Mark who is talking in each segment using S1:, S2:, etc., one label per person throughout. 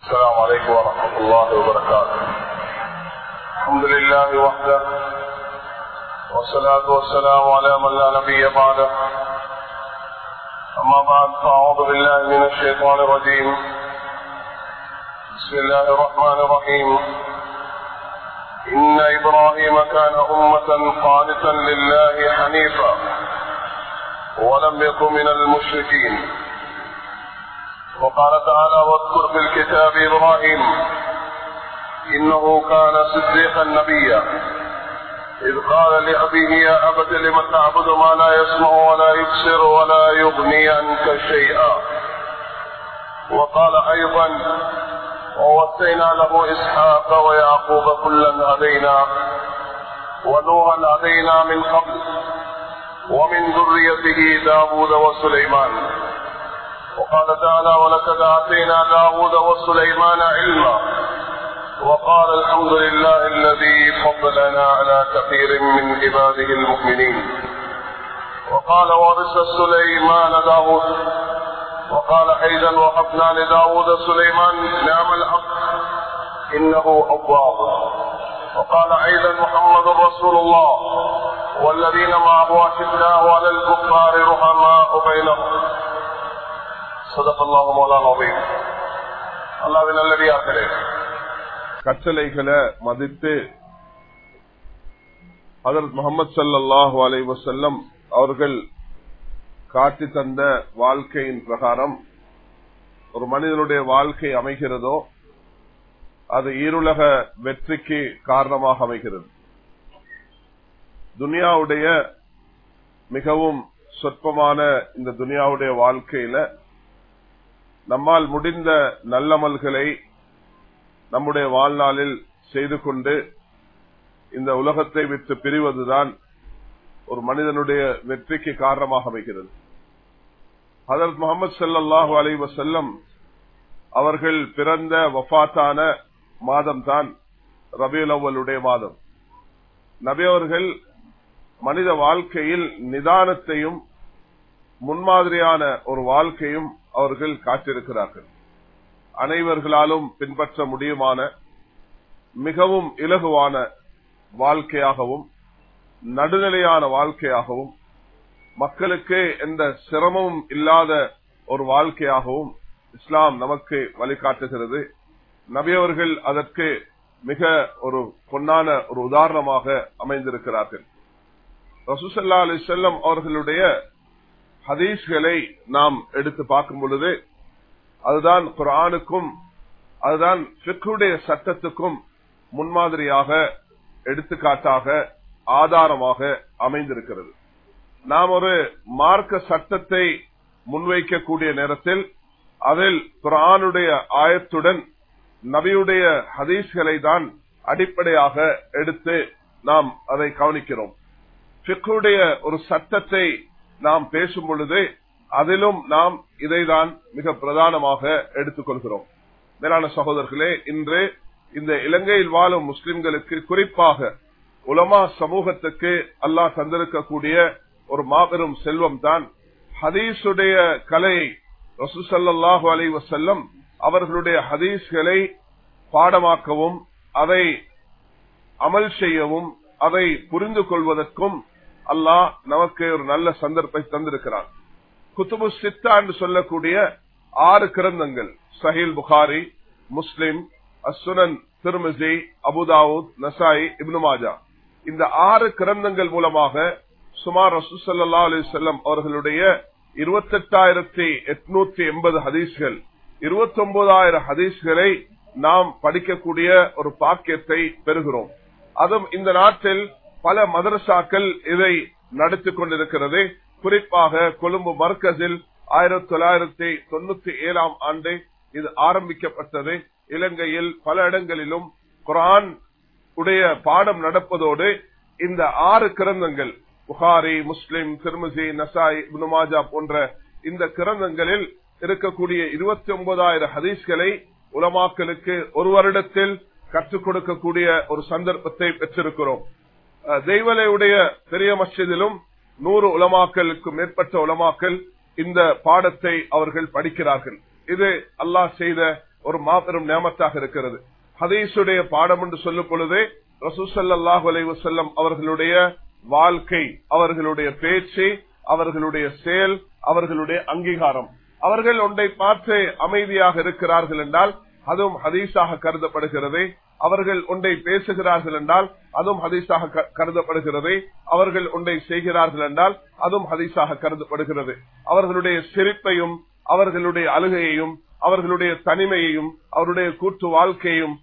S1: السلام عليكم ورحمة الله وبركاته. الحمد لله وحده والصلاة والسلام على من لا نبي بعده. أما بعد فأعوذ بالله من الشيطان الرجيم. بسم الله الرحمن الرحيم. إن إبراهيم كان أمة قانتا لله حنيفا ولم يكن من المشركين. وقال تعالى: واذكر في الكتاب إبراهيم إنه كان صديقا نبيا إذ قال لأبيه يا أبت لم تعبد ما لا يسمع ولا يبصر ولا يغني عنك شيئا. وقال أيضا: ووصينا له إسحاق ويعقوب كلا هدينا ونوحا هدينا من قبل ومن ذريته داود وسليمان. وقال تعالى: ولقد آتينا داود وسليمان علما. وقال: الحمد لله الذي فضلنا على كثير من عباده المؤمنين. وقال: وارث سليمان داود. وقال أيضا: وهبنا لداود سليمان نعم العبد إنه أواب. وقال أيضا: محمد رسول الله والذين معه أشداء على الكفار رحماء بينهم. صدق الله مولانا العظيم. அல்லாஹ்வின் நல்லடியார்களே,
S2: கட்டளைகளை மதித்து ஹஜ்ரத் முஹம்மது ஸல்லல்லாஹு அலைஹி வஸல்லம் அவர்கள் காட்டி தந்த வாழ்க்கையின் பிரகாரம் ஒரு மனிதனுடைய வாழ்க்கை அமைகிறதோ அது ஈருலக வெற்றிக்கு காரணமாக அமைகிறது. துனியாவுடைய மிகவும் சொற்பமான இந்த துனியாவுடைய வாழ்க்கையில நம்மால் முடிந்த நல்லமல்களை நம்முடைய வாழ்நாளில் செய்து கொண்டு இந்த உலகத்தை விட்டு பிரிவதுதான் ஒரு மனிதனுடைய வெற்றிக்கு காரணமாக அமைகிறது. ஹஜ்ரத் முஹம்மது ஸல்லல்லாஹு அலைஹி வஸல்லம் அவர்கள் பிறந்த வஃபாத்தான மாதம் தான் ரபியுல் அவ்வலுடைய மாதம். நபி அவர்கள் மனித வாழ்க்கையில் நிதானத்தையும் முன்மாதிரியான ஒரு வாழ்க்கையும் அவர்கள் காட்டியிருக்கிறார்கள். அனைவர்களாலும் பின்பற்ற முடியுமான மிகவும் இலகுவான வாழ்க்கையாகவும் நடுநிலையான வாழ்க்கையாகவும் மக்களுக்கு எந்த சிரமமும் இல்லாத ஒரு வாழ்க்கையாகவும் இஸ்லாம் நமக்கு வழிகாட்டுகிறது. நபியவர்கள் அதற்கு மிக ஒரு பொன்னான ஒரு உதாரணமாக அமைந்திருக்கிறார்கள். ரசூல் ஸல்லல்லாஹு அலைஹி வஸல்லம் அவர்களுடைய ஹதீஸ்களை நாம் எடுத்து பார்க்கும் பொழுது அதுதான் குர்ஆனுக்கும் அதுதான் ஃபிக்ஹுடைய சட்டத்துக்கும் முன்மாதிரியாக எடுத்துக்காட்டாக ஆதாரமாக அமைந்திருக்கிறது. நாம் ஒரு மார்க்க சட்டத்தை முன்வைக்கக்கூடிய நேரத்தில் அதில் குர்ஆனுடைய ஆயத்துடன் நபியுடைய ஹதீஸ்களை தான் அடிப்படையாக எடுத்து நாம் அதை கவனிக்கிறோம். ஃபிக்ஹுடைய ஒரு சட்டத்தை நாம் பேசும் பொழுது அதிலும் நாம் இதைதான் மிக பிரதானமாக எடுத்துக்கொள்கிறோம். மேலான சகோதரர்களே, இன்று இந்த இலங்கையில் வாழும் முஸ்லிம்களுக்கு குறிப்பாக உலமா சமூகத்துக்கு அல்லாஹ் தந்திருக்கக்கூடிய ஒரு மாபெரும் செல்வம் தான் ஹதீஸுடைய கலையை. ரசூல் ஸல்லல்லாஹு அலைஹி வஸல்லம் அவர்களுடைய ஹதீஸ்களை பாடமாக்கவும் அதை அமல் செய்யவும் அதை புரிந்து கொள்வதற்கும் அல்லாஹ் நமக்கு ஒரு நல்ல சந்தர்ப்பத்தை தந்திருக்கிறார். குத்துபு சித்தா என்று சொல்லக்கூடிய 6 கிரந்தங்கள், சஹீல் புகாரி, முஸ்லிம், அஸ்ஸுனன் திர்மிஸி, அபூதாவூத், நசாயி, இப்னு மாஜா, இந்த 6 கிரந்தங்கள் மூலமாக சுமார் ரசூல் ஸல்லல்லாஹு அலைஹி வஸல்லம் அவர்களுடைய 28,880 ஹதீஸ்கள், 29,000 ஹதீஸ்களை நாம் படிக்கக்கூடிய ஒரு பாக்கியத்தை பெறுகிறோம். அதுவும் இந்த நாட்டில் பல மதரசாக்கள் இதை நடத்திக் கொண்டிருக்கிறது. குறிப்பாக கொழும்பு மர்கஸில் 1997 ஆண்டு இது ஆரம்பிக்கப்பட்டது. இலங்கையில் பல இடங்களிலும் குர்ஆன் உடைய பாடம் நடப்பதோடு இந்த 6 கிரந்தங்கள் புகாரி, முஸ்லிம், திர்மிஸி, நசாயி, இப்னு மாஜா போன்ற இந்த கிரந்தங்களில் இருக்கக்கூடிய 29,000 ஹதீஸ்களை உலமாக்களுக்கு ஒரு வருடத்தில் கற்றுக் கொடுக்கக்கூடிய ஒரு சந்தர்ப்பத்தை பெற்றிருக்கிறோம். தெய்வலையுடைய பெரிய மஸ்ஜிதிலும் 100 உலமாக்களுக்கு மேற்பட்ட உலமாக்கள் இந்த பாடத்தை அவர்கள் படிக்கிறார்கள். இது அல்லாஹ் செய்த ஒரு மாபெரும் நியமத்தாக இருக்கிறது. ஹதீஸுடைய பாடம் என்று சொல்லும் பொழுதே ரசூல் ஸல்லல்லாஹு அலைஹி வஸல்லம் அவர்களுடைய வாழ்க்கை, அவர்களுடைய பேச்சு, அவர்களுடைய செயல், அவர்களுடைய அங்கீகாரம், அவர்கள் ஒன்றை பார்த்து அமைதியாக இருக்கிறார்கள் என்றால் அதுவும் ஹதீஸாக கருதப்படுகிறது. அவர்கள் ஒன்றை பேசுகிறார்கள் என்றால் அதுவும் ஹதீஸாக கருதப்படுகிறது. அவர்கள் ஒன்றை செய்கிறார்கள் என்றால் அதுவும் ஹதீஸாக கருதப்படுகிறது. அவர்களுடைய சிரிப்பையும், அவர்களுடைய அழுகையையும், அவர்களுடைய தனிமையையும், அவருடைய கூட்டு வாழ்க்கையும்,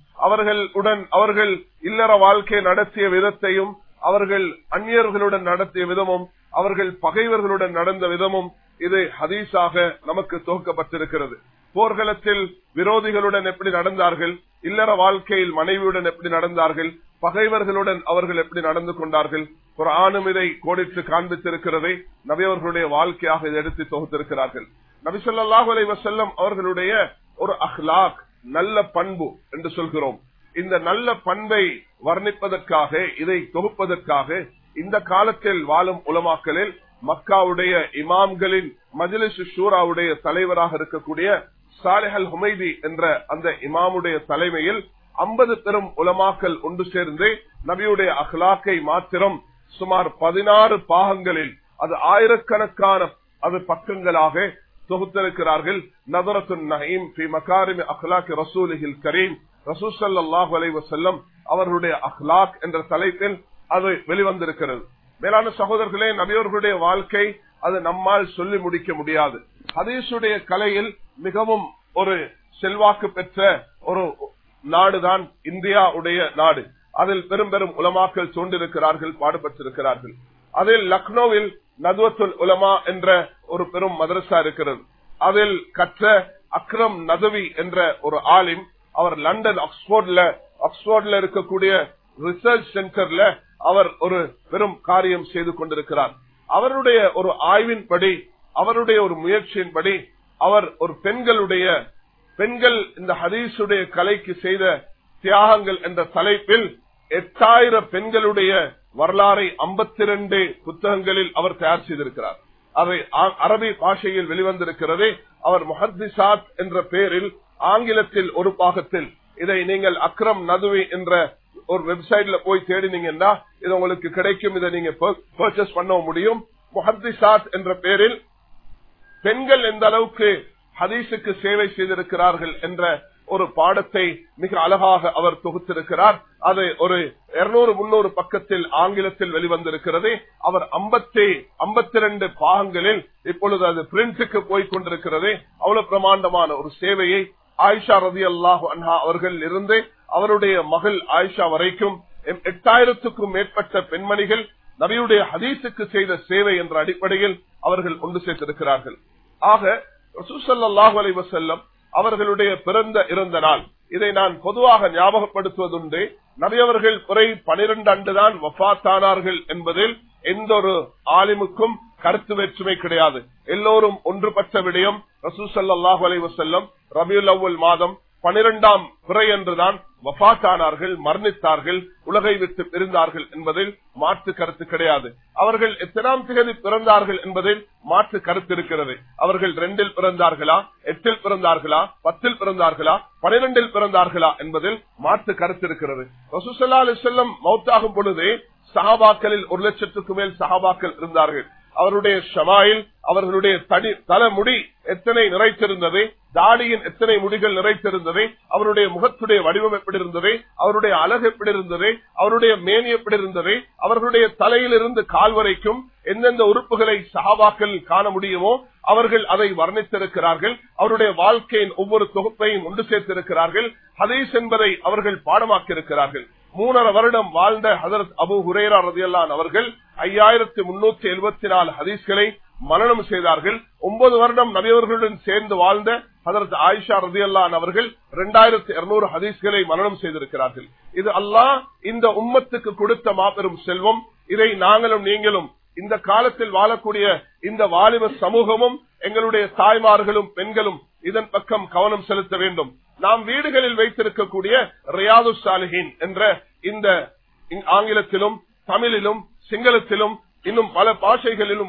S2: அவர்கள் இல்லற வாழ்க்கை நடத்திய விதத்தையும், அவர்கள் அந்நியர்களுடன் நடத்திய விதமும், அவர்கள் பகைவர்களுடன் நடந்த விதமும் இது ஹதீஸாக நமக்கு தொகுக்கப்பட்டிருக்கிறது. போர்க்களத்தில் விரோதிகளுடன் எப்படி நடந்தார்கள், இல்லற வாழ்க்கையில் மனைவியுடன் எப்படி நடந்தார்கள், பகைவர்களுடன் அவர்கள் எப்படி நடந்து கொண்டார்கள், குர்ஆனும் இதை கோடிட்டு காண்பித்திருக்கிறது. நபி அவர்களுடைய வாழ்க்கையாக இதை எடுத்து தொகுத்திருக்கிறார்கள். நபி ஸல்லல்லாஹு அலைஹி வஸல்லம் அவர்களுடைய ஒரு அஹ்லாக், நல்ல பண்பு என்று சொல்கிறோம். இந்த நல்ல பண்பை வர்ணிப்பதற்காக, இதை தொகுப்பதற்காக இந்த காலத்தில் வாழும் உலமாக்களில் மக்காவுடைய இமாம்களின் மஜ்லிஸ் ஷூராவுடைய தலைவராக இருக்கக்கூடிய சாலிஹ் அல் ஹுமைதி என்ற அந்த இமாமுடைய தலைமையில் 50 பெரும் உலமாக்கள் ஒன்று சேர்ந்து நபியுடைய அஹ்லாக்கை மாத்திரம் சுமார் 16 பாகங்களில், அது ஆயிரக்கணக்கான அது பக்கங்களாக தொகுத்திருக்கிறார்கள். நதரத்துன் நஹீம் ஃபி மகாரிமி அஹ்லாக் ரசூலிஹில் கரீம், ரசூல் ஸல்லல்லாஹு அலைஹி வஸல்லம் அவர்களுடைய அஹ்லாக் என்ற தலைப்பில் அது வெளிவந்திருக்கிறது. மேலான சகோதரர்களே, நபியவர்களுடைய வாழ்க்கை அது நம்மால் சொல்லி முடிக்க முடியாது. ஹதீஸுடைய கலையில் மிகவும் ஒரு செல்வாக்கு பெற்ற ஒரு நாடுதான் இந்தியாவுடைய நாடு. அதில் பெரும் பெரும் உலமாக்கள் தோன்றிருக்கிறார்கள், பாடுபட்டிருக்கிறார்கள். அதில் லக்னோவில் நதுவத்துல் உலமா என்ற ஒரு பெரும் மதரசா இருக்கிறது. அதில் கற்ற அக்ரம் நதவி என்ற ஒரு ஆலிம், அவர் லண்டன் ஆக்ஸ்போர்ட்ல இருக்கக்கூடிய ரிசர்ச் சென்டர்ல அவர் ஒரு பெரும் காரியம் செய்து கொண்டிருக்கிறார். அவருடைய ஒரு ஆய்வின்படி, அவருடைய ஒரு முயற்சியின்படி அவர் ஒரு பெண்கள் இந்த ஹதீஸுடைய கலைக்கு செய்த தியாகங்கள் என்ற தலைப்பில் 8000 பெண்களுடைய வரலாறை 52 புத்தகங்களில் அவர் தயார் செய்திருக்கிறார். அவை அரபி பாஷையில் வெளிவந்திருக்கிறது. அவர் முஹத்திஸாத் என்ற பெயரில் ஆங்கிலத்தில் ஒரு பாகத்தில், இதை நீங்கள் அக்ரம் நதுவி என்ற ஒரு வெப்சைட்ல போய் தேடினீங்கன்னா இது உங்களுக்கு கிடைக்கும். இதை நீங்க பர்ச்சேஸ் பண்ண முடியும். முஹத்திஸாத் என்ற பெயரில் பெண்கள் எந்த அளவுக்கு ஹதீஸுக்கு சேவை செய்திருக்கிறார்கள் என்ற ஒரு பாடத்தை மிக அழகாக அவர் தொகுத்திருக்கிறார். அது ஒரு 200-300 பக்கத்தில் ஆங்கிலத்தில் வெளிவந்திருக்கிறது. அவர் 52 பாகங்களில் இப்பொழுது அது பிரிண்ட்டுக்கு போய் கொண்டிருக்கிறது. அவ்வளவு பிரமாண்டமான ஒரு சேவையை ஆயிஷா ரலியல்லாஹு அன்ஹா அவர்கள் இருந்து அவருடைய மகள் ஆயிஷா வரைக்கும் 8000க்கும் மேற்பட்ட பெண்மணிகள் நபியுடைய ஹதீஸுக்கு செய்த சேவை என்ற அடிப்படையில் அவர்கள் ஒன்று சேர்த்திருக்கிறார்கள். ஆக ரசூல் ஸல்லல்லாஹு அலைஹி வஸல்லம் அவர்களுடைய இறந்த நாள், இதை நான் பொதுவாக ஞாபகப்படுத்துவதுண்டு. நபி அவர்கள் குறை 12 ஆண்டுதான் வஃபாத்தானார்கள் என்பதில் எந்த ஒரு ஆலிமுக்கும் கருத்து வேற்றுமை கிடையாது. எல்லோரும் ஒன்றுபட்ட விடயம், ரசூல் ஸல்லல்லாஹு அலைஹி வஸல்லம் ரபியுல் அவ்வல் மாதம் 12ஆம் பிறை என்றுதான் வஃபாத்தானார்கள், மரணித்தார்கள், உலகை விட்டு பிரிந்தார்கள் என்பதில் மாற்று கருத்து கிடையாது. அவர்கள் எத்தனாம் திகதி பிறந்தார்கள் என்பதில் மாற்று கருத்து இருக்கிறது. அவர்கள் 2இல் பிறந்தார்களா, 8இல் பிறந்தார்களா, 10இல் பிறந்தார்களா, 12இல் பிறந்தார்களா என்பதில் மாற்று கருத்து இருக்கிறது. ரசூல் ஸல்லல்லாஹு அலைஹி வஸல்லம் மௌத்தாகும் பொழுது சஹாபாக்களில் 1,00,000க்கு மேல் சஹாபாக்கள் இருந்தார்கள். அவருடைய ஷமாயில், அவர்களுடைய தலைமுடி எத்தனை நிறைத்திருந்தது, தாடியின் எத்தனை முடிகள் நிறைத்திருந்தது, அவருடைய முகத்துடைய வடிவம் எப்படி இருந்தது, அவருடைய அழகு எப்படி இருந்தது, அவருடைய மேனி எப்படி இருந்தது, அவர்களுடைய தலையிலிருந்து கால் வரைக்கும் எந்தெந்த உறுப்புகளை சஹாபாக்கள் காண முடியுமோ அவர்கள் அதை வர்ணித்திருக்கிறார்கள். அவருடைய வாழ்க்கையின் ஒவ்வொரு தொகுப்பையும் ஒன்று சேர்த்திருக்கிறார்கள். ஹதீஸ் என்பதை அவர்கள் பாடமாக்கி இருக்கிறார்கள். 3.5 வருடம் வாழ்ந்த ஹஜரத் அபூ ஹுரைரா ரலியல்லாஹு அன்ஹு அவர்கள் 5374 ஹதீஸ்களை மனனம் செய்தார்கள். 9 வருடம் நபியவர்களுடன் சேர்ந்து வாழ்ந்த ஹஜரத் ஆயிஷா ரலியல்லாஹு அன்ஹா அவர்கள் 2200 ஹதீஸ்களை மனனம் செய்திருக்கிறார்கள். இது அல்லாஹ் இந்த உம்மத்துக்கு கொடுத்த மாபெரும் செல்வம். இதை நாங்களும் நீங்களும் இந்த காலத்தில் வாழக்கூடிய இந்த வாலிப சமூகமும் எங்களுடைய தாய்மார்களும் பெண்களும் இதன் பக்கம் கவனம் செலுத்த வேண்டும். நாம் வீடுகளில் வைத்திருக்கக்கூடிய ரியாதுஸ் சாலிஹீன் என்ற இந்த ஆங்கிலத்திலும் தமிழிலும் சிங்களத்திலும் இன்னும் பல பாஷைகளிலும்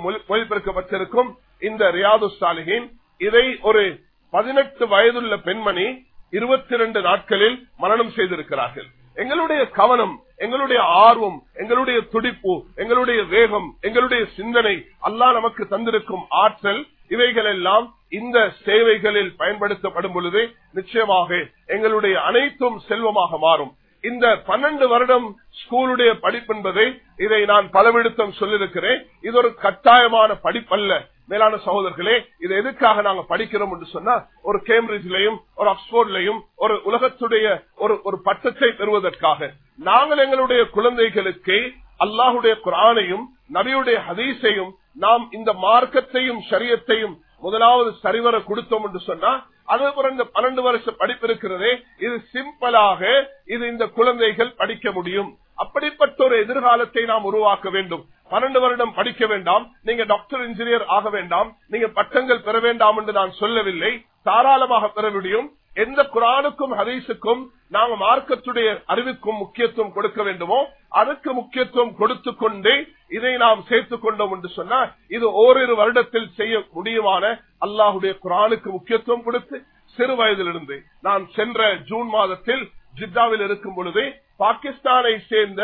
S2: மொழிபெயர்க்கப்பட்டிருக்கும் இந்த ரியாதுஸ் சாலிஹீன், இதை ஒரு 18 வயதுள்ள பெண்மணி 22 நாட்களில் மரணம் செய்திருக்கிறார்கள். எங்களுடைய கவனம், எங்களுடைய ஆர்வம், எங்களுடைய துடிப்பு, எங்களுடைய வேகம், எங்களுடைய சிந்தனை, அல்லாஹ் நமக்கு தந்திருக்கும் ஆற்றல், இவைகள் எல்லாம் இந்த சேவைகளில் பயன்படுத்தப்படும் பொழுது நிச்சயமாக எங்களுடைய அனைத்தும் செல்வமாக மாறும். இந்த 12 வருடம் ஸ்கூலுடைய படிப்பு என்பதை இதை நான் பலவிடத்தம் சொல்லியிருக்கிறேன். இது ஒரு கட்டாயமான படிப்பல்ல. மேலான சகோதரர்களே, இது எதுக்காக நாங்க படிக்கிறோம் என்று சொன்னா, ஒரு கேம்பிரிட்ஜ்லயும் ஒரு ஆக்ஸ்போர்ட்லயும் ஒரு உலகத்துடைய ஒரு பட்டத்தை பெறுவதற்காக. நாங்கள் எங்களுடைய குழந்தைகளுக்கு அல்லாஹுடைய குர்ஆனையும் நபியுடைய ஹதீஸையும் நாம் இந்த மார்க்கத்தையும் ஷரியத்தையும் முதலாவது சரிவர கொடுத்தோம் என்று சொன்னா, அதே போல இந்த 12 வருஷ படிப்பு இருக்கிறதே, இது சிம்பிளாக இது இந்த குழந்தைகள் படிக்க முடியும். அப்படிப்பட்ட ஒரு எதிர்காலத்தை நாம் உருவாக்க வேண்டும். 12 வருடம் படிக்க வேண்டாம், நீங்க டாக்டர் இன்ஜினியர் ஆக வேண்டாம், நீங்க பட்டங்கள் பெற வேண்டாம் என்று நான் சொல்லவில்லை. தாராளமாக பெற முடியும். எந்த குர்ஆனுக்கும் ஹதீஸுக்கும் நாங்கள் மார்க்கத்துடைய அறிவுக்கும் முக்கியத்துவம் கொடுக்க வேண்டுமோ அதுக்கு முக்கியத்துவம் கொடுத்து கொண்டே இதை நாம் சேர்த்துக் கொண்டோம் என்று சொன்னா, இது ஓரிரு வருடத்தில் செய்ய முடியுமான அல்லாஹுடைய குர்ஆனுக்கு முக்கியத்துவம் கொடுத்து சிறு வயதிலிருந்து, நான் சென்ற ஜூன் மாதத்தில் ஜித்தாவில் இருக்கும் பொழுது பாகிஸ்தானை சேர்ந்த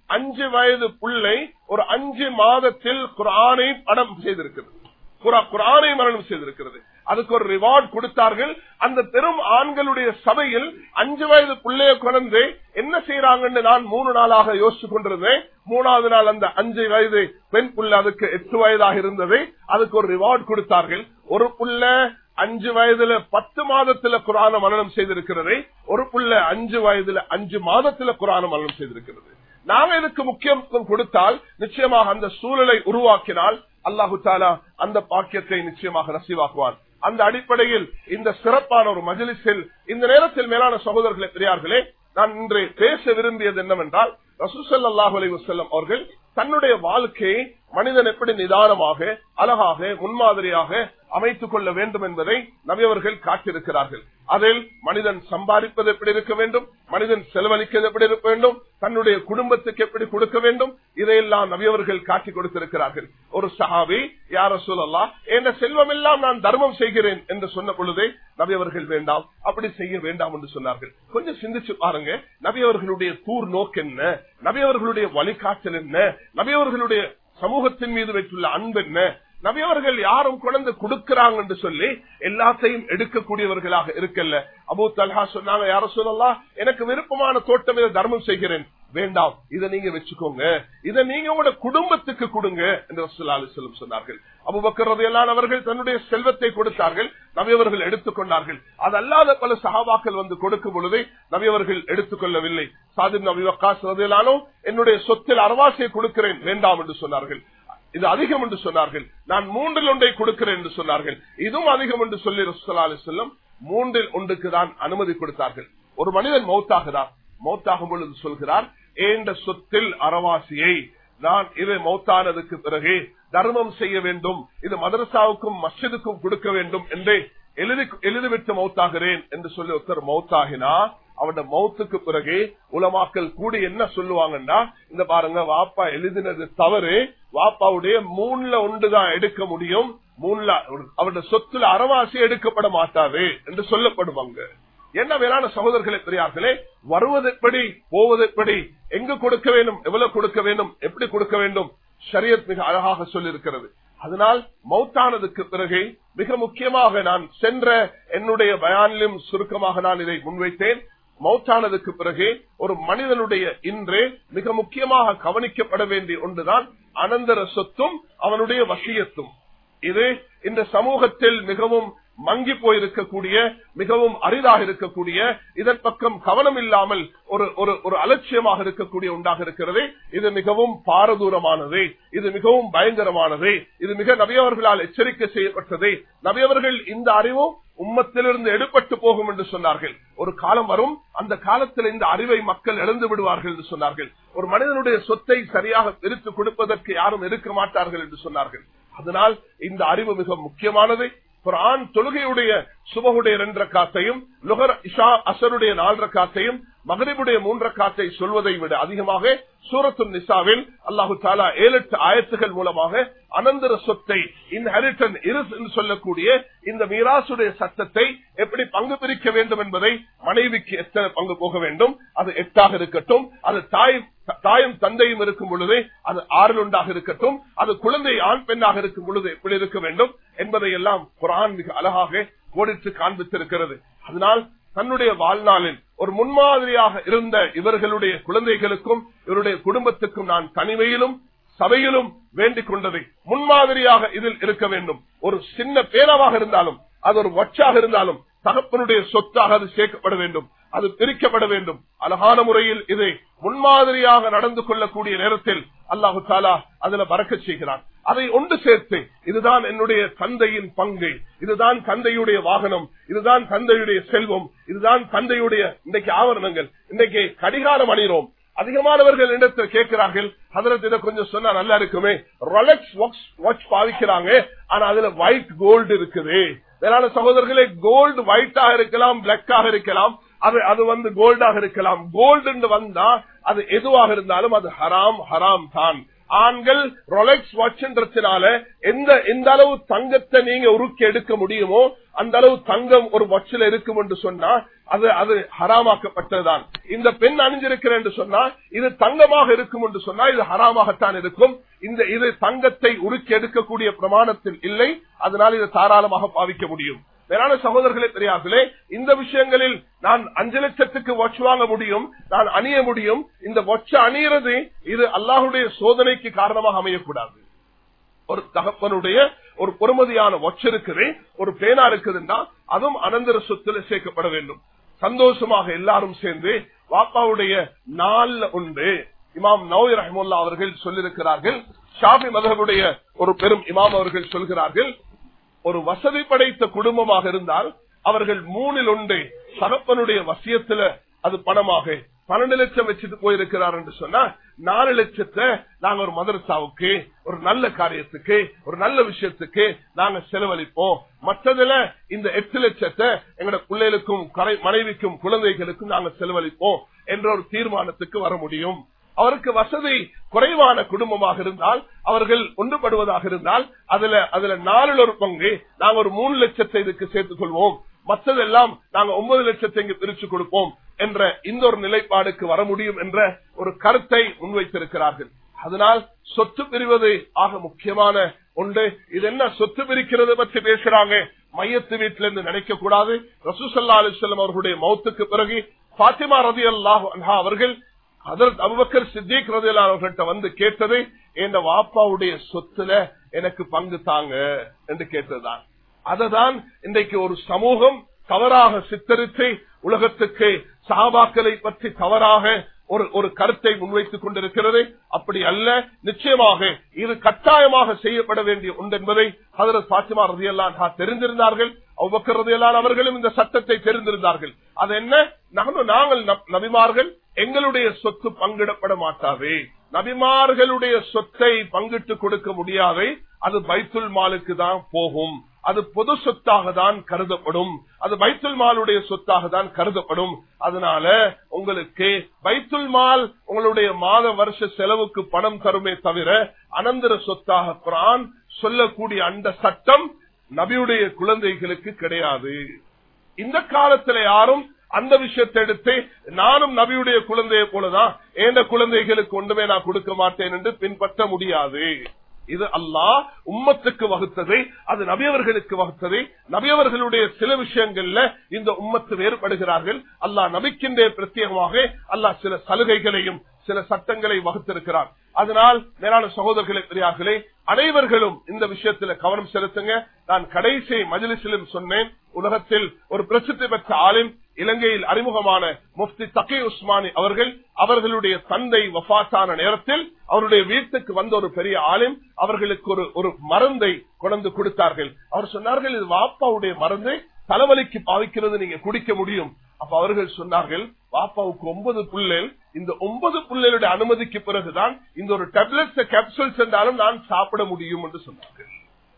S2: 5 வயது பிள்ளை ஒரு 5 மாதத்தில் குர்ஆனை படம் செய்திருக்கிறது, குர்ஆனை மரணம் செய்திருக்கிறது. அதுக்கு ஒரு ரிவார்ட் கொடுத்தார்கள். அந்த பெரும் ஆண்களுடைய சபையில் 5 வயது பிள்ளைய குழந்தை என்ன செய்யறாங்கன்னு நான் 3 நாளாக யோசிச்சு கொண்டிருந்தேன். 3வது நாள் அந்த 5 வயது பெண் புள்ள, அதுக்கு 8 வயதாக இருந்தது, அதுக்கு ஒரு ரிவார்ட் கொடுத்தார்கள். ஒரு புள்ள 5 வயதுல 10 மாதத்துல குர்ஆனை மரணம் செய்திருக்கிறது, ஒரு புள்ள 5 வயதுல 5 மாதத்துல குர்ஆனை மரணம் செய்திருக்கிறது. நாம இதுக்கு முக்கியத்துவம் கொடுத்தால், நிச்சயமாக அந்த சூழலை உருவாக்கினால் அல்லாஹு தஆலா அந்த பாக்கியத்தை நிச்சயமாக நசீவாக்குவான். அந்த அடிப்படையில் இந்த சிறப்பான ஒரு மஜ்லிஸில் இந்த நேரத்தில் மேலான சகோதரர்களே, பெரியார்களே, நான் இன்று பேச விரும்பியது என்னவென்றால், ரசூல் ஸல்லல்லாஹு அலைஹி வஸல்லம் அவர்கள் தன்னுடைய வாழ்க்கையை மனிதன் எப்படி நிதானமாக அழகாக முன்மாதிரியாக அமைத்துக் கொள்ள வேண்டும் என்பதை நபி அவர்கள் காட்டியிருக்கிறார்கள். அதில் மனிதன் சம்பாதிப்பது எப்படி இருக்க வேண்டும், மனிதன் செலவழிக்கிறது எப்படி இருக்க வேண்டும், தன்னுடைய குடும்பத்துக்கு எப்படி கொடுக்க வேண்டும், இதையெல்லாம் நபி அவர்கள் காட்டி கொடுத்திருக்கிறார்கள். ஒரு சஹாபி, யா ரசூலல்லாஹ், என்ற செல்வம் எல்லாம் நான் தர்மம் செய்கிறேன் என்று சொன்ன பொழுதே நபி அவர்கள் வேண்டாம், அப்படி செய்ய வேண்டாம் என்று சொன்னார்கள். கொஞ்சம் சிந்திச்சு பாருங்க, நபி அவர்களுடைய தூர் நோக்கு என்ன, நபி அவர்களுடைய வழிகாட்டல் என்ன, நபி அவர்களுடைய சமூகத்தின் மீது வைத்துள்ள அன்பு என்ன. நபி அவர்கள் யாரும் குழந்தை கொடுக்கிறாங்க என்று சொல்லி எல்லாத்தையும் எடுக்கக்கூடியவர்களாக இருக்கல்ல. அபூ தல்ஹா சொன்னாங்க, யா ரசூலல்லாஹ், எனக்கு விருப்பமான தோட்டம் இதை தர்மம் செய்கிறேன், வேண்டாம், இதை நீங்க வச்சுக்கோங்க, இதை நீங்க உங்களோட குடும்பத்துக்கு கொடுங்க என்று ரசூலுல்லாஹி அலைஹி வஸல்லம் சொன்னார்கள். அபூபக்கர் ரலியல்லாஹு அன்ஹு அவர்கள் தன்னுடைய செல்வத்தை கொடுத்தார்கள், நபி அவர்கள் எடுத்துக்கொண்டார்கள். அது அல்லாத பல சஹாபாக்கள் வந்து கொடுக்கும் பொழுது நபி அவர்கள் எடுத்துக்கொள்ளவில்லை. சாத் இப்னு அபீ வக்காஸ் ரலியல்லாஹு அன்ஹு என்னுடைய சொத்தில் அரைவாசியை கொடுக்கிறேன், வேண்டாம் என்று சொன்னார்கள். இது அதிகம் என்று சொன்னார்கள். நான் 3ல் 1 கொடுக்கிறேன் என்று சொன்னார்கள். இதுவும் அதிகம் என்று சொல்லி ரசூலுல்லாஹி அலைஹி வஸல்லம் 3ல் 1 தான் அனுமதி கொடுத்தார்கள். ஒரு மனிதன் மௌத்தாகிறார், மௌத்தாகும் பொழுது சொல்கிறார், ஏண்ட சொத்தில் அரைவாசியை நான் இது மௌத்தானதுக்கு பிறகு தர்மம் செய்ய வேண்டும், இது மதரசாவுக்கும் மஸ்ஜிதுக்கும் கொடுக்க வேண்டும் என்று எழுதிவிட்டு மௌத்தாகிறேன் என்று சொல்லி ஒருத்தர் மௌத்தாகினா, அவருடைய மௌத்துக்கு பிறகு உலமாக்கள் கூடி என்ன சொல்லுவாங்கன்னா, இந்த பாருங்க, வாப்பா எழுதினது தவறு, வாப்பாவுடைய 3ல் 1 தான் எடுக்க முடியும், 3ல் அவருடைய சொத்துல அரைவாசி எடுக்கப்பட மாட்டாது என்று சொல்லப்படுவாங்க. என்ன வேளாண் சகோதரர்களே, பெரியார்களே, வருவது எப்படி, போவது எப்படி, எங்கு கொடுக்க வேண்டும், எவ்வளவு கொடுக்க வேண்டும், எப்படி கொடுக்க வேண்டும், ஷரியத் மிக அழகாக சொல்லியிருக்கிறது. அதனால் மௌத்தானதுக்கு பிறகு மிக முக்கியமாக நான் சென்ற என்னுடைய பயானிலும் சுருக்கமாக நான் இதை முன்வைத்தேன். மௌத்தானதுக்கு பிறகு ஒரு மனிதனுடைய இன்று மிக முக்கியமாக கவனிக்கப்பட வேண்டிய ஒன்றுதான் அனந்தர சொத்தும் அவனுடைய வசியத்தும். இது இந்த சமூகத்தில் மிகவும் மங்கி போயிருக்கக்கூடிய, மிகவும் அரிதாக இருக்கக்கூடிய, இதன் பக்கம் கவனம் இல்லாமல் ஒரு அலட்சியமாக இருக்கக்கூடிய உண்டாக இருக்கிறது. இது மிகவும் பாரதூரமானது, இது மிகவும் பயங்கரமானது, இது மிக நபியவர்களால் எச்சரிக்கை செய்யப்பட்டது. நபியவர்கள் இந்த அறிவும் உம்மத்திலிருந்து எடுபட்டு போகும் என்று சொன்னார்கள். ஒரு காலம் வரும், அந்த காலத்தில் இந்த அறிவை மக்கள் இழந்து விடுவார்கள் என்று சொன்னார்கள். ஒரு மனிதனுடைய சொத்தை சரியாக பிரித்து கொடுப்பதற்கு யாரும் இருக்க மாட்டார்கள் என்று சொன்னார்கள். அதனால் இந்த அறிவு மிக முக்கியமானது. குர்ஆன் தொழுகையுடைய சுபஹுடைய 2 ரக்காத்தையும், லுஹர் இஷா அஸருடைய 4 ரக்காத்தையும் மகரிபுடைய 3 ரக்காத்தை சொல்வதை விட அதிகமாக சூரத்து நிசாவில் அல்லாஹு தஆலா 7-8 ஆயத்துகள் மூலமாக அனந்தர சொத்தை இன்ஹெரிட்டன்ஸ் என்று சொல்லக்கூடிய இந்த மீராசுடைய சட்டத்தை எப்படி பங்கு பிரிக்க வேண்டும் என்பதை மனைவிக்கு எத்தனை பங்கு போக வேண்டும், அது 8 இருக்கட்டும், அது தாயும் தந்தையும் இருக்கும் பொழுது அது 6 இருக்கட்டும், அது குழந்தை ஆண் பெண்ணாக இருக்கும் பொழுது எப்படி இருக்க வேண்டும் என்பதை எல்லாம் குர்ஆன் மிக அழகாக கோடிட்டு காண்பித்திருக்கிறது. அதனால் தன்னுடைய வாழ்நாளில் ஒரு முன்மாதிரியாக இருந்த இவர்களுடைய குழந்தைகளுக்கும் இவருடைய குடும்பத்துக்கும் நான் தனிமையிலும் சபையிலும் வேண்டிக் கொண்டதை முன்மாதிரியாக இதில் இருக்க வேண்டும். ஒரு சின்ன பேனாவாக இருந்தாலும், அது ஒரு வச்சாக இருந்தாலும் தகப்பனுடைய சொத்தாக அது சேர்க்கப்பட வேண்டும், அது பிரிக்கப்பட வேண்டும். அழகான முறையில் இதை முன்மாதிரியாக நடந்து கொள்ளக்கூடிய நேரத்தில் அல்லாஹு தஆலா அதுல பரக்கத் செய்கிறான். அதை ஒன்று சேர்த்து இதுதான் என்னுடைய தந்தையின் பங்கு, இதுதான் தந்தையுடைய வாகனம், இதுதான் தந்தையுடைய செல்வம், இதுதான் தந்தையுடைய இன்றைக்கு ஆவரணங்கள். இன்றைக்கு கடிகாரம் அணிகிறோம். அதிகமானவர்கள் இடத்தில் கேட்கிறார்கள், ஹதரத் இதை கொஞ்சம் சொன்னா நல்லா இருக்குமே, ரொலெக்ஸ் வாட்ச் பாவிக்கிறாங்க, ஆனா அதுல ஒயிட் கோல்டு இருக்குது. வேளாண் சகோதரர்களே, கோல்டு ஒயிட்டாக இருக்கலாம், பிளாக்காக இருக்கலாம், அது கோல்டாக இருக்கலாம். கோல்டு வந்தா அது எதுவாக இருந்தாலும் அது ஹராம் தான். ஆண்கள் ரொலெக்ஸ் வாட்ச்ன்றதுனால எந்த அளவு தங்கத்தை நீங்க உருக்கி எடுக்க முடியுமோ அந்த அளவு தங்கம் ஒரு வாட்சில் இருக்கும் என்று சொன்னா அது ஹராமாக்கப்பட்டதுதான். இந்த பெண் அணிஞ்சிருக்கிறேன் என்று சொன்னா இது தங்கமாக இருக்கும் என்று சொன்னா இது ஹராமாகத்தான் இருக்கும். இது தங்கத்தை உருக்கி எடுக்கக்கூடிய பிரமாணத்தில் இல்லை, அதனால் இதை தாராளமாக பாவிக்க முடியும். வேளாண் சகோதரர்களே, பெரியார்களே, இந்த விஷயங்களில் நான் 5 லட்சத்துக்கு வாட்ச் வாங்க முடியும், நான் அணிய முடியும். இந்த வாட்ச் அணியிறது இது அல்லாஹுடைய சோதனைக்கு காரணமாக அமையக்கூடாது. ஒரு தகப்பனுடைய ஒரு பொறுமதியான வாட்ச் இருக்குது, ஒரு பேனா இருக்குதுன்னா அதுவும் அனந்தர சொத்துல சேர்க்கப்பட வேண்டும். சந்தோஷமாக எல்லாரும் சேர்ந்து வாப்பாவுடைய நாள்ல உண்டு. இமாம் நவவி ரஹ்மத்துல்லாஹி அவர்கள் சொல்லியிருக்கிறார்கள், ஷாஃபி மذஹபுடைய ஒரு பெரும் இமாம் அவர்கள் சொல்கிறார்கள், ஒரு வசதி படைத்த குடும்பமாக இருந்தால் அவர்கள் 3 தகப்பனுடைய வசியத்துல அது பணமாக 12 லட்சம் வச்சுட்டு போயிருக்கிறார் என்று சொன்னா 4 லட்சத்தை நாங்க ஒரு மதரசாவுக்கு, ஒரு நல்ல காரியத்துக்கு, ஒரு நல்ல விஷயத்துக்கு நாங்க செலவழிப்போம். மற்றதுல இந்த 8 லட்சத்தை எங்களோட பிள்ளைகளுக்கும் மனைவிக்கும் குழந்தைகளுக்கும் நாங்க செலவழிப்போம் என்ற ஒரு தீர்மானத்துக்கு வர முடியும். அவருக்கு வசதி குறைவான குடும்பமாக இருந்தால், அவர்கள் ஒன்றுபடுவதாக இருந்தால் அதுல 4 பங்கு நாங்க ஒரு 3 லட்சத்தை இதுக்கு சேர்த்துக் கொள்வோம், மற்றதெல்லாம் நாங்க 9 லட்சத்தை இங்கு பிரிச்சு கொடுப்போம் என்ற இந்த ஒரு நிலைப்பாடுக்கு வர முடியும் என்ற ஒரு கருத்தை முன்வைத்திருக்கிறார்கள். அதனால் சொத்து பிரிவது ஆக முக்கியமான ஒன்று. இது என்ன சொத்து பிரிக்கிறது பற்றி பேசுறாங்க, மையத்து வீட்டில இருந்து நினைக்க கூடாது. ரசூல் ஸல்லல்லாஹு அலைஹி வஸல்லம் அவர்களுடைய மௌத்துக்கு பிறகு ஃபாத்திமா ரலியல்லாஹு அன்ஹா அவர்கள் ஹஜ்ரத் அபூபக்கர் சித்திக் ரலியல்லாஹு அன்ஹு அவர்கிட்ட வந்து கேட்டது, என் வாப்பாவுடைய சொத்துல எனக்கு பங்கு தாங்க என்று கேட்டதுதான். அததான் இன்றைக்கு ஒரு சமூகம் தவறாக சித்தரித்து உலகத்துக்கு சஹாபாக்களை பற்றி தவறாக ஒரு கருத்தை முன்வைத்துக் கொண்டிருக்கிறது. அப்படி அல்ல, நிச்சயமாக இது கட்டாயமாக செய்யப்பட வேண்டிய ஒன்று என்பதை ஹஜ்ரத் ஃபாத்திமா ரலியல்லாஹு அன்ஹா தெரிந்திருந்தார்கள். அபூபக்கர் ரலியல்லாஹு அன்ஹு அவர்களும் இந்த சட்டத்தை தெரிந்திருந்தார்கள். அது என்ன, நாங்கள் நபிமார்கள் எங்களுடைய சொத்து பங்கிடப்பட மாட்டாவே, நபிமார்களுடைய சொத்தை பங்கிட்டு கொடுக்க முடியாதே, அது பைத்துல் மாலுக்கு தான் போகும், அது பொது சொத்தாக தான் கருதப்படும், அது பைத்துல் மாலுடைய சொத்தாக தான் கருதப்படும். அதனால உங்களுக்கு பைத்துல் மால் உங்களுடைய மாத வருஷ செலவுக்கு பணம் தருமே தவிர அனந்தர சொத்தாக குர்ஆன் சொல்லக்கூடிய அந்த சட்டம் நபியுடைய குழந்தைகளுக்கு கிடையாது. இந்த காலத்துல யாரும் அந்த விஷயத்தை எடுத்து நானும் நபியுடைய குழந்தையை போலதான் எந்த குழந்தைகளுக்கு ஒன்றுமே நான் கொடுக்க மாட்டேன் என்று பின்பற்ற முடியாது. இது அல்லாஹ் உம்மத்துக்கு வகுத்ததை, அது நபியவர்களுக்கு வகுத்ததை. நபியவர்களுடைய சில விஷயங்கள்ல இந்த உம்மத்து வேறுபடுகிறார்கள். அல்லாஹ் நபிக்கின்றே பிரத்யேகமாக அல்லாஹ் சில சலுகைகளையும் சில சட்டங்களை வகுத்திருக்கிறார். அதனால் மேலான சகோதரர்களே, பெரியார்களே, அனைவர்களும் இந்த விஷயத்தில் கவனம் செலுத்துங்க. நான் கடைசி மஜ்லிஸிலும் சொன்னேன், உலகத்தில் ஒரு பிரசித்தி பெற்ற ஆலிம், இலங்கையில் அறிமுகமான முஃப்தி தகி உஸ்மானி அவர்களுடைய தந்தை வஃபாத்தான நேரத்தில் அவருடைய வீட்டுக்கு வந்த ஒரு பெரிய ஆலிம் அவர்களுக்கு ஒரு மருந்தை கொண்டு கொடுத்தார்கள். அவர் சொன்னார்கள், இது வாப்பாவுடைய மருந்து, தலைவலிக்கு பாவிக்கிறது, நீங்க குடிக்க முடியும். அப்ப அவர்கள் சொன்னார்கள், வாப்பாவுக்கு 9 புள்ளல், இந்த 9 புள்ளலுடைய அனுமதிக்கு பிறகுதான் இந்த ஒரு டேப்லெட்ஸ் கேப்சூல்ஸ் என்றாலும் நான் சாப்பிட முடியும் என்று சொன்னார்கள்.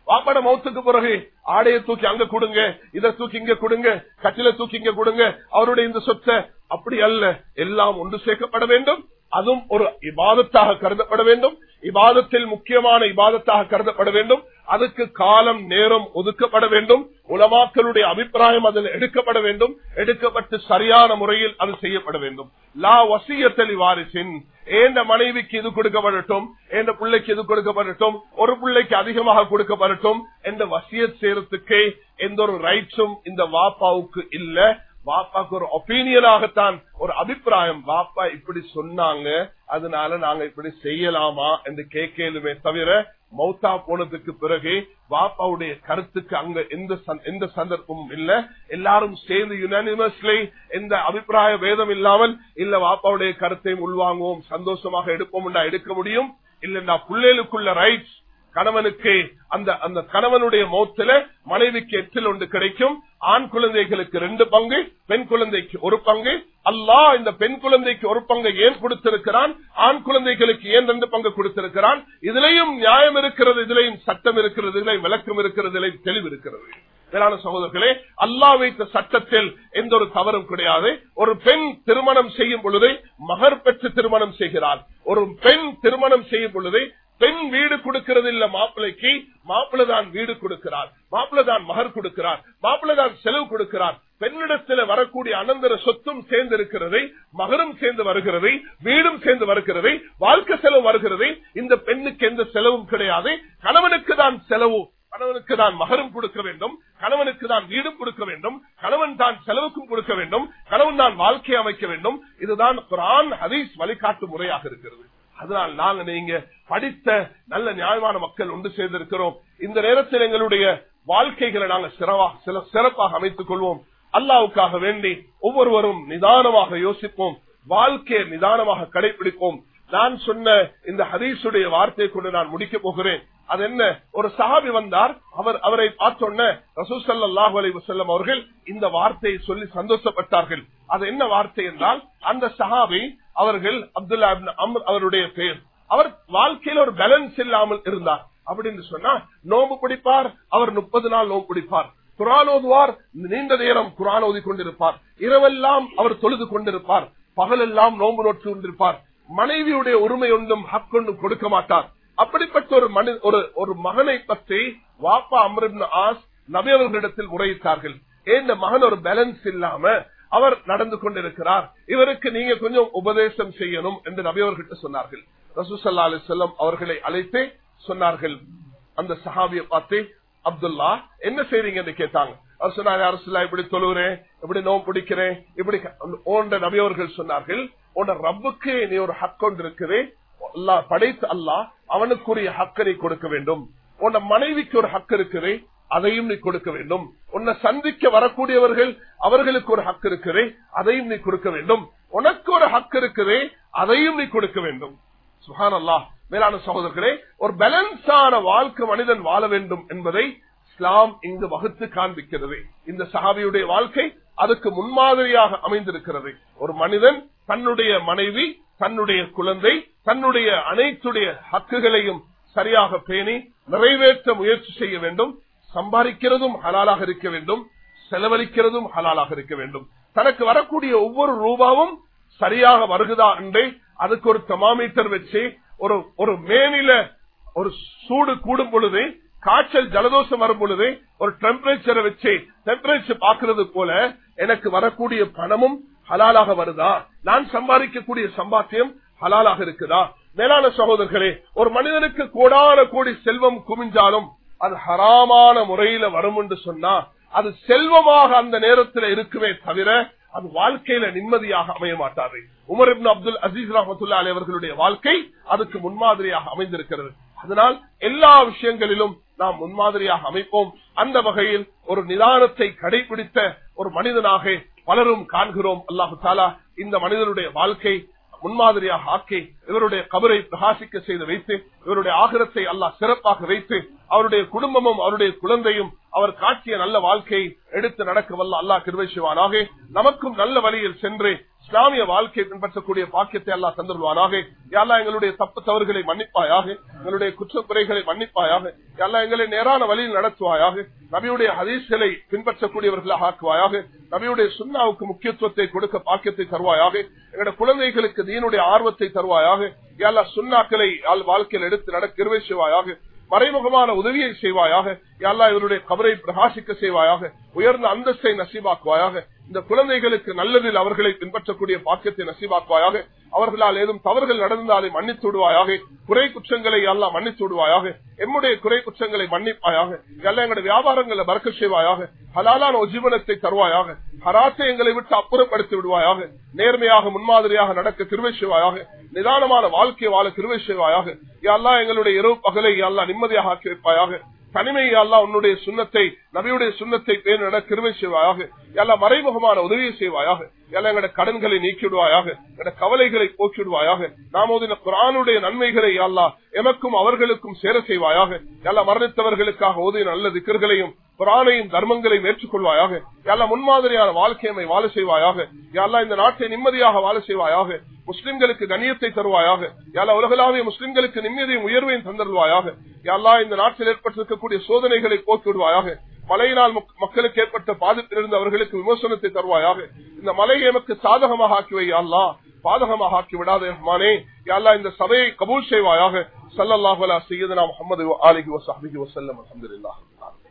S2: வாப்பாட மௌத்துக்கு பிறகு ஆடையை தூக்கி அங்க கொடுங்க, இதை தூக்கி இங்க கொடுங்க, கட்டில தூக்கி இங்க கொடுங்க, அவருடைய இந்த சொத்தை அப்படி அல்ல. எல்லாம் ஒன்று சேர்க்கப்பட வேண்டும். அதுவும் ஒரு இபாதத்தாக கருதப்பட வேண்டும். இபாதத்தில் முக்கியமான இபாதத்தாக கருதப்பட வேண்டும். அதுக்கு காலம் நேரம் ஒதுக்கப்பட வேண்டும். உலமாக்களுடைய அபிப்பிராயம் அதில் எடுக்கப்பட வேண்டும். எடுக்கப்பட்டு சரியான முறையில் அது செய்யப்பட வேண்டும். லா வசியத்தலி வாரிசின், ஏண்ட மனைவிக்கு இது கொடுக்கப்படட்டும், ஏண்ட பிள்ளைக்கு இது கொடுக்கப்படட்டும், ஒரு பிள்ளைக்கு அதிகமாக கொடுக்கப்படட்டும் என்ற வசியத் செய்யறதுக்கு எந்த ஒரு ரைட்ஸும் இந்த வாப்பாவுக்கு இல்ல. வாப்பாக்கு ஒரு ஒப்பீனியனாகத்தான், ஒரு அபிப்பிராயம், வாப்பா இப்படி சொன்னாங்க அதனால நாங்க இப்படி செய்யலாமா என்று கேட்கலுமே தவிர, மௌத்தா போனதுக்கு பிறகு வாப்பாவுடைய கருத்துக்கு அங்க எந்த சந்தர்ப்பமும் இல்ல. எல்லாரும் சேர்ந்து யுனானிமஸ்லி எந்த அபிப்பிராய வேதம் இல்லாமல் இல்ல வாப்பாவுடைய கருத்தையும் உள்வாங்குவோம், சந்தோஷமாக எடுப்போம் எடுக்க முடியும். இல்லன்னா பிள்ளைகளுக்குள்ள ரைட்ஸ் கணவனுக்கு அந்த கணவனுடைய மௌத்துல மனைவிக்கு 8 கிடைக்கும். ஆண் குழந்தைகளுக்கு 2 பங்கு, பெண் குழந்தைக்கு 1 பங்கு. அல்லாஹ் இந்த பெண் குழந்தைக்கு 1 பங்கை ஏன் கொடுத்திருக்கிறான், ஆண் குழந்தைகளுக்கு ஏன் 2 பங்கு கொடுத்திருக்கிறான்? இதுலயும் நியாயம் இருக்கிறது, இதுலயும் சட்டம் இருக்கிறது, இதுலயும் விளக்கம் இருக்கிறது, இதுலயும் தெளிவு இருக்கிறது. மேலான சகோதரர்களே, அல்லாஹ் வைத்த சட்டத்தில் எந்த ஒரு தவறும் கிடையாது. ஒரு பெண் திருமணம் செய்யும் பொழுது மகர் பெற்று திருமணம் செய்கிறார். ஒரு பெண் திருமணம் செய்யும் பொழுது பெண் வீடு கொடுக்கிறது இல்ல மாப்பிள்ளைக்கு, மாப்பிள்ளை தான் வீடு கொடுக்கிறார், மாப்பிள்ளை தான் மகர் கொடுக்கிறார், மாப்பிள்ளை தான் செலவு கொடுக்கிறார். பெண்ணிடத்தில் வரக்கூடிய அனந்தர சொத்தும் சேர்ந்து இருக்கிறது, மகரும் சேர்ந்து வருகிறது, வீடும் சேர்ந்து வருகிறது, வாழ்க்கை செலவு வருகிறது. இந்த பெண்ணுக்கு எந்த செலவும் கிடையாது. கணவனுக்கு தான் செலவு, கணவனுக்கு தான் மகரும் கொடுக்க வேண்டும், கணவனுக்கு தான் வீடும் கொடுக்க வேண்டும், கணவன் தான் செலவுக்கும் கொடுக்க வேண்டும், கணவன் தான் வாழ்க்கையை அமைக்க வேண்டும். இதுதான் குர்ஆன் ஹதீஸ் வழிகாட்டு முறையாக இருக்கிறது. அதனால் நாங்க நீங்க படித்த நல்ல நியாயமான மக்கள் ஒன்று சேர்ந்திருக்கிறோம். இந்த நேரத்தில் எங்களுடைய வாழ்க்கைகளை நாங்கள் சிறப்பாக அமைத்துக் கொள்வோம். அல்லாஹ்வுக்காக வேண்டி ஒவ்வொருவரும் நிதானமாக யோசிப்போம், வாழ்க்கையை நிதானமாக கடைபிடிப்போம். நான் சொன்ன இந்த ஹதீஸுடைய வார்த்தையை கொண்டு நான் முடிக்க போகிறேன். அது என்ன, ஒரு சஹாபி வந்தார், அவரை பார்த்தோன்ன ரசூல் ஸல்லல்லாஹு அலைஹி வஸல்லம் அவர்கள் இந்த வார்த்தையை சொல்லி சந்தோஷப்பட்டார்கள். அது என்ன வார்த்தை என்றால், அந்த சஹாபி அவர்கள் அப்துல்லா இப்னு அம்ர் அவருடைய பெயர். அவர் வாழ்க்கையில் ஒரு பேலன்ஸ் இல்லாமல் இருந்தார். அப்படின்னு சொன்னா நோம்பு பிடிப்பார், அவர் 30 நாள் நோம்பு பிடிப்பார், குர்ஆன் ஓதுவார், நீண்ட நேரம் குர்ஆன் ஓதி கொண்டிருப்பார், இரவெல்லாம் அவர் தொழுது கொண்டிருப்பார், பகலெல்லாம் நோம்பு நோட்டு கொண்டிருப்பார், மனைவியுடைய உரிமை ஒன்றும் ஹக் ஒன்றும் கொடுக்க மாட்டார். அப்படிப்பட்ட ஒரு மகனை பற்றி வாப்பா அம்ர் இப்னு ஆஸ் நபி அவர்களிடத்தில் முறையிட்டார்கள். இந்த மகன் ஒரு பேலன்ஸ் இல்லாம அவர் நடந்து கொண்டிருக்கிறார், இவருக்கு நீங்க கொஞ்சம் உபதேசம் செய்யணும் என்று நபி அவர்கிட்ட சொன்னார்கள். ரசூல் ஸல்லல்லாஹு அலைஹி வஸல்லம் அவர்களை அழைத்து சொன்னார்கள். அந்த சஹாபியை பார்த்து, அப்துல்லா என்ன செய்றீங்க என்று கேட்டாங்க. அவர் சொன்னார், யா ரசூலல்லாஹ் இப்படி தொழுகிறேன், இப்படி நோம்பு பிடிக்கிறேன், இப்படி. ஓண்ட நபி அவர்கள் சொன்னார்கள், உன்ன ரப்புக்கு நீ ஒரு ஹக் கொண்டு இருக்குது, அல்லாஹ் படைத்த அல்லாஹ் அவனுக்குரிய ஹக்கை கொடுக்க வேண்டும். உன்ன மனைவிக்கு ஒரு ஹக் இருக்குது, அதையும் நீ கொடுக்க வேண்டும். உன்னை சந்திக்க வரக்கூடியவர்கள் அவர்களுக்கு ஒரு ஹக் இருக்குது, அதையும் நீ கொடுக்க வேண்டும். உனக்கு ஒரு ஹக் இருக்குது, அதையும் நீ கொடுக்க வேண்டும். சுப்ஹானல்லாஹ். மேலான சகோதரர்களே, ஒரு பேலன்ஸான வாழ்க்கை மனிதன் வாழ வேண்டும் என்பதை இஸ்லாம் இங்கு வகுத்து காண்பிக்கிறது. இந்த சஹாபியுடைய வாழ்க்கை அதுக்கு முன்மாதிரியாக அமைந்திருக்கிறது. ஒரு மனிதன் தன்னுடைய மனைவி, தன்னுடைய குழந்தை, தன்னுடைய அனைத்துடைய ஹக்குகளையும் சரியாக பேணி நிறைவேற்ற முயற்சி செய்ய வேண்டும். சம்பாதிக்கிறதும் ஹலாலாக இருக்க வேண்டும், செலவழிக்கிறதும் ஹலாலாக இருக்க வேண்டும். தனக்கு வரக்கூடிய ஒவ்வொரு ரூபாவும் சரியாக வருகுதா என்றே அதுக்கு ஒரு தெர்மாமீட்டர் வச்சு, ஒரு மேனில ஒரு சூடு கூடும் பொழுது, காய்ச்சல் ஜலதோஷம் வரும் பொழுது ஒரு டெம்பரேச்சரை வச்சு டெம்பரேச்சர் பாக்குறது போல எனக்கு வரக்கூடிய பணமும் ஹலாலாக வருதா, நான் சம்பாதிக்கக்கூடிய சம்பாத்தியம் ஹலாலாக இருக்குதா. மேலான சகோதரர்களே, ஒரு மனிதனுக்கு கோடான கோடி செல்வம் குமிஞ்சாலும் அது ஹராமான முறையில வரும் என்று சொன்னா அது செல்வமாக அந்த நேரத்தில் இருக்குமே தவிர அது வாழ்க்கையில நிம்மதியாக அமைய மாட்டாது. உமர் இப்னு அப்துல் அசீஸ் ரஹ்மத்துல்லாஹி அலைஹி அவர்களுடைய வாழ்க்கை அதுக்கு முன்மாதிரியாக அமைந்திருக்கிறது. அதனால் எல்லா விஷயங்களிலும் நாம் முன்மாதிரியாக அமைப்போம். அந்த வகையில் ஒரு நிதானத்தை கடைபிடித்த ஒரு மனிதனாக பலரும் காண்கிறோம். அல்லாஹு தஆலா இந்த மனிதனுடைய வாழ்க்கை முன்மாதிரியாக ஆக்கி இவருடைய கபரை பிரகாசிக்க செய்து வைத்து இவருடைய ஆகிரத்தை அல்லாஹ் சிறப்பாக வைத்து அவருடைய குடும்பமும் அவருடைய குழந்தையும் அவர் காட்டிய நல்ல வாழ்க்கையை எடுத்து நடக்க வல்ல அல்லாஹ் கிருபை செய்வானாக. நமக்கும் நல்ல வழியில் சென்று இஸ்லாமிய வாழ்க்கையை பின்பற்றக்கூடிய பாக்கியத்தை அல்லாஹ் தந்துள்வானாக. யா அல்லாஹ் எங்களுடைய தப்பு தவறுகளை மன்னிப்பாயாக, எங்களுடைய குற்றக்குறைகளை மன்னிப்பாயாக. யா அல்லாஹ் எங்களை நேரான வழியில் நடத்துவாயாக. நபியுடைய ஹதீஸ்களை பின்பற்றக்கூடியவர்களாக ஆக்குவாயாக. நபியுடைய சுன்னாவுக்கு முக்கியத்துவத்தை கொடுக்க பாக்கியத்தை தருவாயாக. எங்களுடைய குழந்தைகளுக்கு தீனுடைய ஆர்வத்தை தருவாயாக. யா அல்லாஹ் சுன்னாக்களை வாழ்க்கையில் எடுத்து நடக்க கிருபை செய்வாயாக. மறைமுகமான உதவியை செய்வாயாக. யா அல்லாஹ் இவருடைய கபரை பிரகாசிக்க செய்வாயாக. உயர்ந்த அந்தஸ்தை நசீபாக்குவாயாக. இந்த குழந்தைகளுக்கு நல்லதில் அவர்களை பின்பற்றக்கூடிய பாக்கியத்தை நசீபாக்குவாயாக. அவர்களால் ஏதும் தவறுகள் நடந்தாலே மன்னித்து விடுவாயாக. குறை குற்றங்களை எல்லாம் மன்னித்து விடுவாயாக. எம்முடைய குறை குற்றங்களை மன்னிப்பாயாக. எல்லாம் எங்களுடைய வியாபாரங்களை பறக்க செய்வாயாக. ஹலாலான ஜீவனத்தை தருவாயாக. ஹராத்தை எங்களை விட்டு அப்புறப்படுத்தி விடுவாயாக. நேர்மையாக முன்மாதிரியாக நடக்க கிருபை செய்வாயாக. நிதானமான வாழ்க்கையை வாழ கிருபை செய்வாயாக. எல்லாம் எங்களுடைய இரவு பகலை எல்லாம் நிம்மதியாக ஆக்கி வைப்பாயாக. தனிமையை அல்லாஹ் உன்னுடைய சுண்ணத்தை நபியுடைய சுண்ணத்தை பேர் நட கிருபை செய்வாயாக. எல்லாம் மறைமுகமான உதவியை செய்வாயாக. எல்லாம் எங்களுடைய கடன்களை நீக்கிவிடுவாயாக. எங்களுடைய கவலைகளை போக்கிவிடுவாயாக. நாம் ஓதின குர்ஆனுடைய நன்மைகளை அல்லாஹ் எமக்கும் அவர்களுக்கும் சேர செய்வாயாக. எல்லாம் மரணித்தவர்களுக்காக ஓதின நல்ல திக்ர்களையும் குர்ஆனையும் தர்மங்களையும் ஏற்றுக்கொள்வாயாக. எல்லாம் முன்மாதிரியான வாழ்க்கையை வாழ செய்வாயாக. எல்லாம் இந்த நாட்டை நிம்மதியாக வாழ செய்வாயாக. முஸ்லிம்களுக்கு கண்ணியத்தை தருவாயாக. எல்லாம் உலகளாவிய முஸ்லிம்களுக்கு நிம்மதியும் உயர்வையும் தந்தருவாயாக. எல்லாம் இந்த நாட்டில் ஏற்பட்டிருக்கக்கூடிய சோதனைகளை போக்கிவிடுவாயாக. மழையினால் மக்களுக்கு ஏற்பட்ட பாதிப்பிலிருந்து அவர்களுக்கு விமர்சனத்தை தருவாயாக. இந்த மலையை எமக்கு சாதகமாக ஆக்கிவை அல்லாஹ், பாதகமாக ஆக்கி விடாத ரஹ்மானே. அல்லாஹ் இந்த சபையை கபூல் செய்வாயாக. ஸல்லல்லாஹு அலைஹி வஸல்லம் முஹம்மது வ ஆலிஹி வ ஸஹ்பிஹி வஸல்லம். அல்ஹம்துலில்லாஹ்.